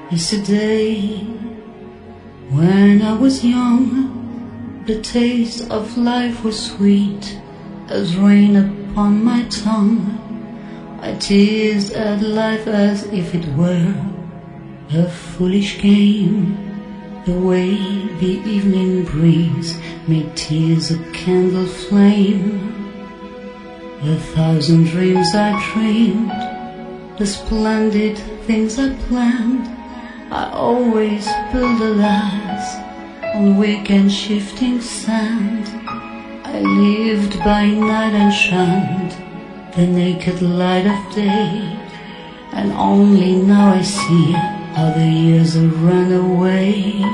Yesterday, when I was young, the taste of life was sweet as rain upon my tongue. I teased at life as if it were a foolish game. The way the evening breeze made tears a candle flame. 1,000 dreams I dreamed, the splendid things I planned. I always build a last on weak and shifting sand. I lived by night and shunned the naked light of day, and only now I see how the years have run away.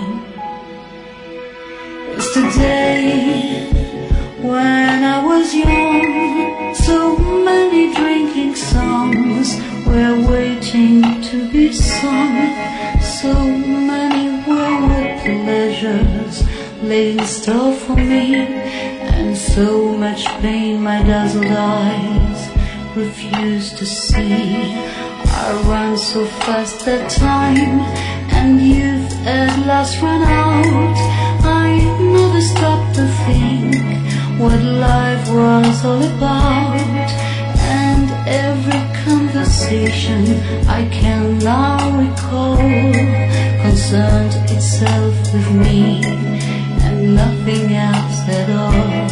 Yesterday, when I was young, so many drinking songs were waiting to be sung. So many wayward pleasures lay in store for me, and so much pain my dazzled eyes refused to see. I ran so fast that time and youth at last ran out. I never stopped to think what life was all about, and every conversation I can now recall concerned itself with me and nothing else at all.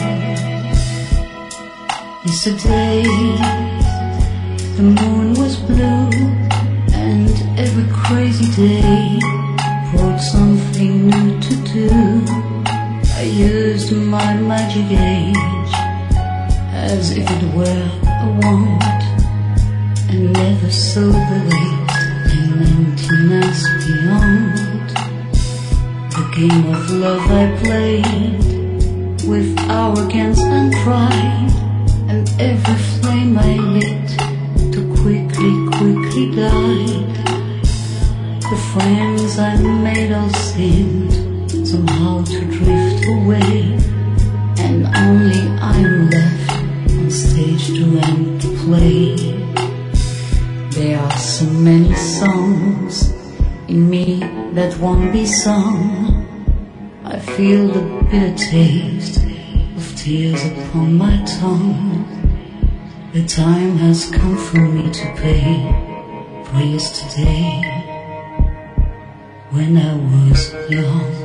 Yesterday, the moon was blue, and every crazy day brought something new to do. I used my magic age as if it were a wand, and never saw the waste and emptiness beyond. The game of love I played with arrogance and pride, and every flame I lit too quickly died. The friends I made all seemed somehow to drift away, and only I'm left on stage to end the play. There are so many songs in me that won't be sung. I feel the bitter taste of tears upon my tongue. The time has come for me to pay for yesterday when I was young.